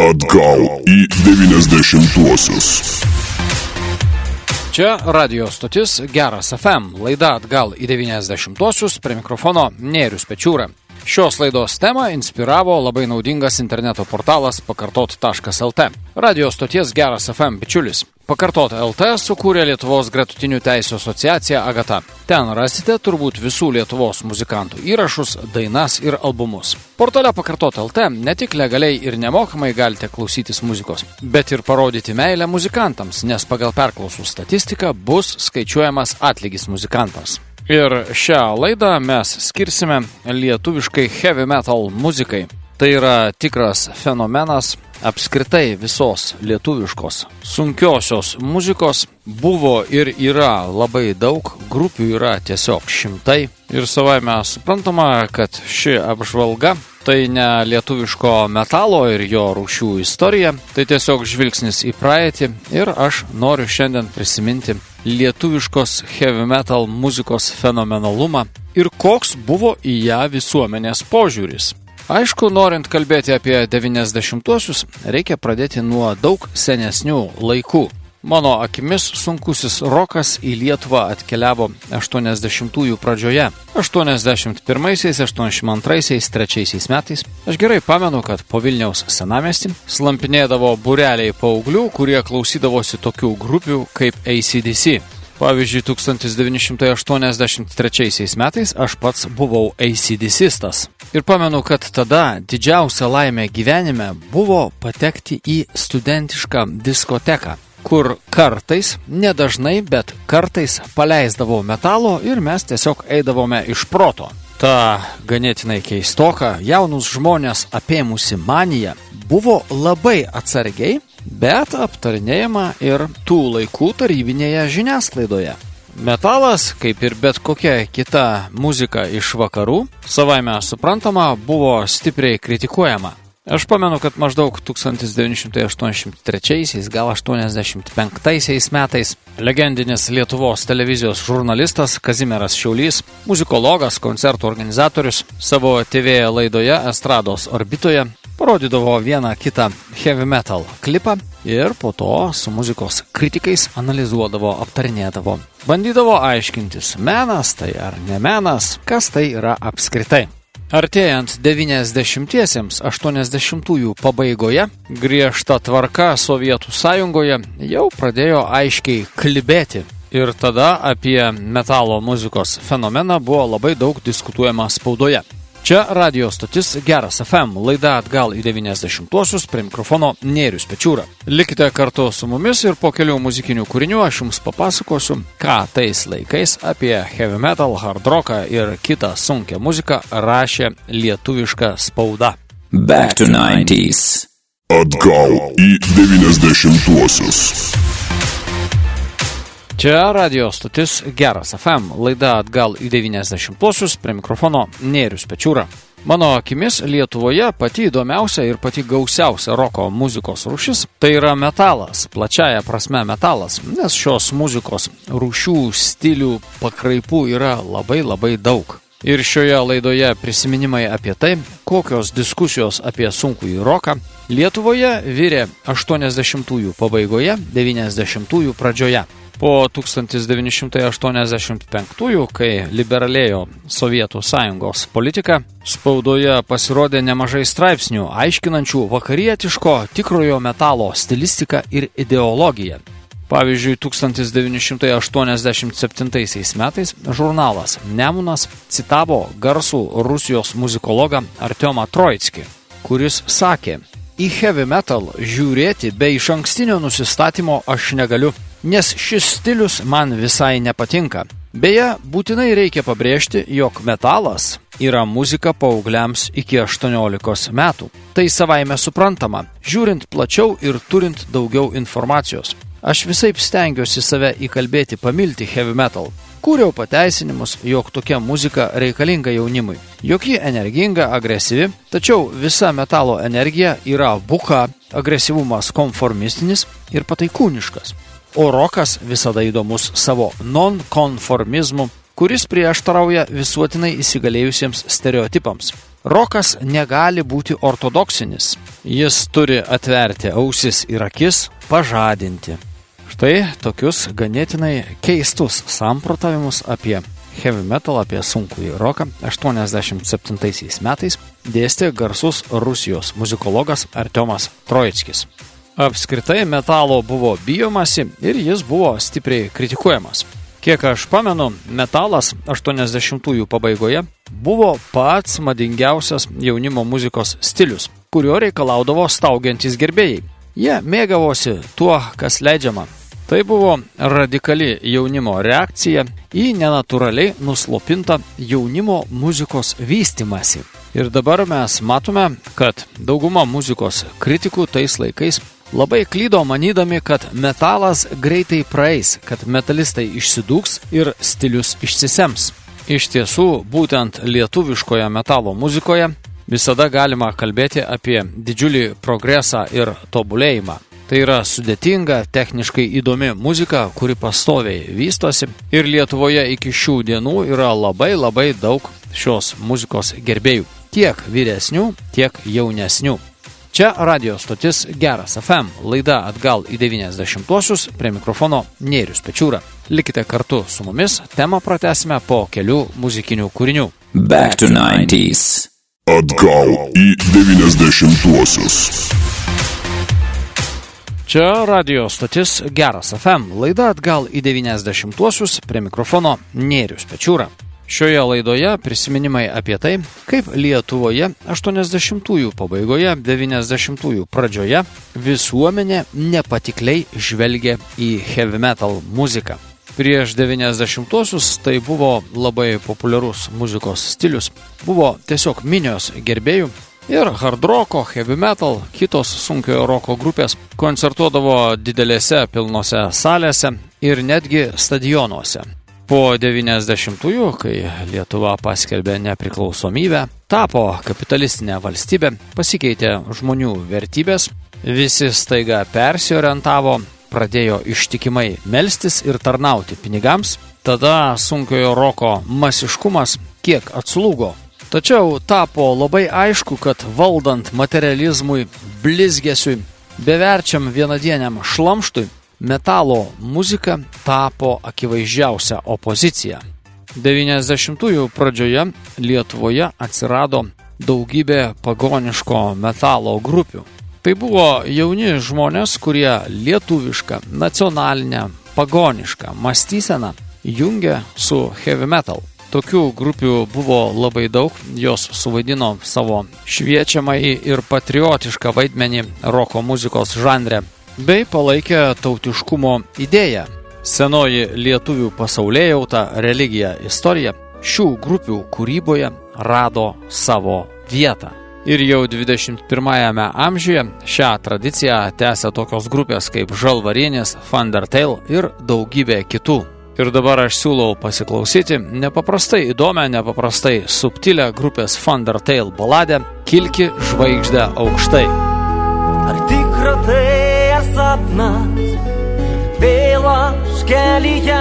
Atgal į 90-uosius. Čia radio stotis Geras FM, laida Atgal į 90-uosius, prie mikrofono Nėrius Pečiūra. Šios laidos temą inspiravo labai naudingas interneto portalas pakartot.lt. Radio stoties Geras FM bičiulis. Pakartot LT sukūrė Lietuvos gretutinių teisių asociacija Agata. Ten rasite turbūt visų Lietuvos muzikantų įrašus, dainas ir albumus. Portale Pakartot LT ne tik legaliai ir nemokamai galite klausytis muzikos, bet ir parodyti meilę muzikantams, nes pagal perklausų statistiką bus skaičiuojamas atlygis muzikantams. Ir šią laidą mes skirsime lietuviškai heavy metal muzikai. Tai yra tikras fenomenas apskritai visos lietuviškos sunkiosios muzikos. Buvo ir yra labai daug, grupių yra tiesiog šimtai. Ir savaime suprantama, kad ši apžvalga tai ne lietuviško metalo ir jo rūšių istorija, tai tiesiog žvilgsnis į praeitį. Ir aš noriu šiandien prisiminti lietuviškos heavy metal muzikos fenomenalumą ir koks buvo į ją visuomenės požiūris. Aišku, norint kalbėti apie 90-uosius, reikia pradėti nuo daug senesnių laikų. Mano akimis sunkusis rokas į Lietuvą atkeliavo 80-ųjų pradžioje. 81-aisiais, 82-aisiais, 3-aisiais metais. Aš gerai pamenu, kad po Vilniaus senamiestį slampinėdavo būreliai paauglių, kurie klausydavosi tokių grupių kaip AC/DC. Pavyzdžiui, 1983 metais aš pats buvau AC/DC-stas. Ir pamenu, kad tada didžiausia laimė gyvenime buvo patekti į studentišką diskoteką, kur kartais, nedažnai, bet kartais paleisdavo metalo ir mes tiesiog eidavome iš proto. Ta ganėtinai keistoka, jaunus žmonės apėmusi manija buvo labai atsargiai, bet aptarinėjama ir tų laikų tarybinėje žiniasklaidoje. Metalas, kaip ir bet kokia kita muzika iš vakarų, savaime suprantama, buvo stipriai kritikuojama. Aš pamenu, kad maždaug 1983, gal 85 metais legendinis Lietuvos televizijos žurnalistas Kazimieras Šiaulys, muzikologas, koncertų organizatorius, savo TV laidoje Estrados orbitoje parodydavo vieną kitą heavy metal klipą ir po to su muzikos kritikais analizuodavo, aptarinėdavo. Bandydavo aiškintis, menas tai ar ne menas, kas tai yra apskritai. Artėjant 90-iesiems, 80-ųjų pabaigoje, griežta tvarka Sovietų Sąjungoje jau pradėjo aiškiai klibėti. Ir tada apie metalo muzikos fenomeną buvo labai daug diskutuojama spaudoje. Čia radio stotis Geras FM, laida Atgal į 90-uosius, prie mikrofono Nėrius Pečiūra. Likite kartu su mumis ir po kelių muzikinių kūrinių aš jums papasakosiu, ką tais laikais apie heavy metal, hard rocką ir kitą sunkią muziką rašė lietuviška spauda. Back to 90s. Atgal į 90-uosius. Čia radio stotis Geras FM, laida Atgal į 90-uosius, prie mikrofono Nėrius Pečiūra. Mano akimis Lietuvoje pati įdomiausia ir pati gausiausia roko muzikos rūšis tai yra metalas, plačiaja prasme metalas, nes šios muzikos rūšių, stilių, pakraipų yra labai daug. Ir šioje laidoje prisiminimai apie tai, kokios diskusijos apie sunkųjį roką Lietuvoje virė 80-ųjų pabaigoje, 90-ųjų pradžioje. Po 1985-ųjų, kai liberalėjo Sovietų Sąjungos politika, spaudoje pasirodė nemažai straipsnių, aiškinančių vakarietiško tikrojo metalo stilistiką ir ideologiją. Pavyzdžiui, 1987 metais žurnalas Nemunas citavo garsų Rusijos muzikologą Artiomą Troickį, kuris sakė: į heavy metal žiūrėti be išankstinio nusistatymo aš negaliu, nes šis stilius man visai nepatinka. Beje, būtinai reikia pabrėžti, jog metalas yra muzika paaugliams iki 18 metų. Tai savaime suprantama, žiūrint plačiau ir turint daugiau informacijos. Aš visaip stengiuosi save įkalbėti pamilti heavy metal. Kūriau pateisinimus, jog tokia muzika reikalinga jaunimui. Jog ji energinga, agresyvi, tačiau visa metalo energija yra buka, agresyvumas konformistinis ir pataikūniškas. O rokas visada įdomus savo nonkonformizmu, kuris prieštarauja visuotinai įsigalėjusiems stereotipams. Rokas negali būti ortodoksinis. Jis turi atverti ausis ir akis, pažadinti. Štai tokius ganėtinai keistus samprotavimus apie heavy metal, apie sunkųjį roką 87 metais dėstė garsus Rusijos muzikologas Artiomas Troickis. Apskritai metalo buvo bijomasi ir jis buvo stipriai kritikuojamas. Kiek aš pamenu, metalas 80-ųjų pabaigoje buvo pats madingiausias jaunimo muzikos stilius, kurio reikalaudavo staugiantys gerbėjai. Jie mėgavosi tuo, kas leidžiama. Tai buvo radikali jaunimo reakcija į nenatūraliai nuslopintą jaunimo muzikos vystymąsi. Ir dabar mes matome, kad dauguma muzikos kritikų tais laikais labai klydo manydami, kad metalas greitai praeis, kad metalistai išsidūks ir stilius išsisems. Iš tiesų, būtent lietuviškoje metalo muzikoje visada galima kalbėti apie didžiulį progresą ir tobulėjimą. Tai yra sudėtinga, techniškai įdomi muzika, kuri pastoviai vystosi ir Lietuvoje iki šių dienų yra labai daug šios muzikos gerbėjų, tiek vyresnių, tiek jaunesnių. Čia radio stotis Geras FM, laida atgal į 90-uosius, prie mikrofono Nėrius Pečiūra. Likite kartu su mumis, temą pratęsime po kelių muzikinių kūrinių. Back to 90s. Atgal į 90-uosius. Čia radio stotis Geras FM, laida atgal į 90-uosius, prie mikrofono Nėrius Pečiūra. Šioje laidoje prisiminimai apie tai, kaip Lietuvoje 80-ųjų pabaigoje, 90-ųjų pradžioje visuomenė nepatikliai žvelgė į heavy metal muziką. Prieš 90-uosius tai buvo labai populiarus muzikos stilius, buvo tiesiog minios gerbėjų ir hard roko, heavy metal, kitos sunkiojo roko grupės koncertuodavo didelėse pilnose salėse ir netgi stadionuose. Po 90-ųjų, kai Lietuva paskelbė nepriklausomybę, tapo kapitalistinė valstybė, pasikeitė žmonių vertybės, visi staiga persiorientavo, pradėjo ištikimai melstis ir tarnauti pinigams, tada sunkiojo roko masiškumas kiek atslūgo. Tačiau tapo labai aišku, kad valdant materializmui, blizgesiui, beverčiam vienadieniam šlamštui, metalo muzika tapo akivaizdžiausia opozicija. 90-ųjų pradžioje Lietuvoje atsirado daugybė pagoniško metalo grupių. Tai buvo jauni žmonės, kurie lietuvišką, nacionalinę, pagonišką mąstyseną jungė su heavy metal. Tokių grupių buvo labai daug, jos suvaidino savo šviečiamąjį ir patriotišką vaidmenį roko muzikos žanre, bei palaikė tautiškumo idėją. Senoji lietuvių pasaulėjauta, religija, istorija šių grupių kūryboje rado savo vietą. Ir jau 21 amžiuje šią tradiciją tęsia tokios grupės kaip Žalvarinis, Thundertale ir daugybė kitų. Ir dabar aš siūlau pasiklausyti nepaprastai įdomią, nepaprastai subtilę grupės Thundertale baladę Kilki žvaigždę aukštai. Ar tikra tai ar sapnas, vėl aš kelyje,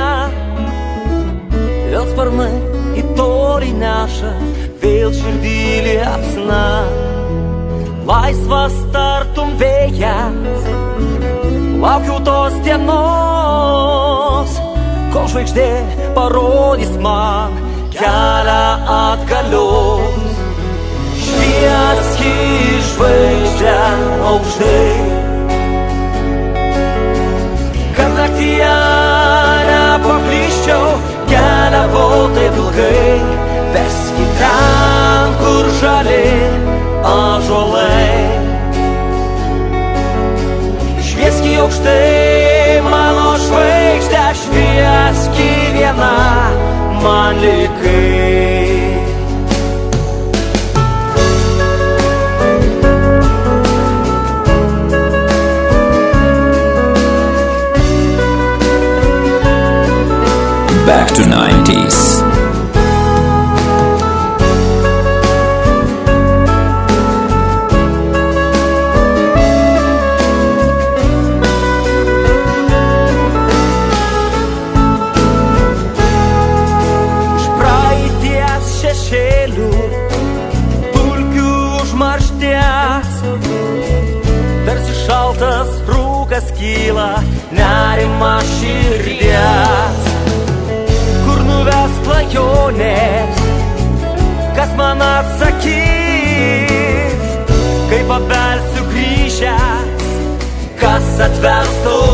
vėl sparnai į tolį neša, vėl širdį liepsna, laisvas tartum vėjas, laukiu tos dienos, kol žvaigždė parodys man kelią atgalios. Švieski žvaigždę aukštai, kad naktyje nepaklysčiau, keliavau taip ilgai, veski ten, kur žali ąžuolai. Švieski aukštai mano žvaigždę, švieski viena man likai. Back to 90s. Iš praeities šešėlių šaltas rūkas kyla, nerima širdies. Kur nuves klajonės, kas man atsakys, kai pabelsiu grįžęs, kas atvers tau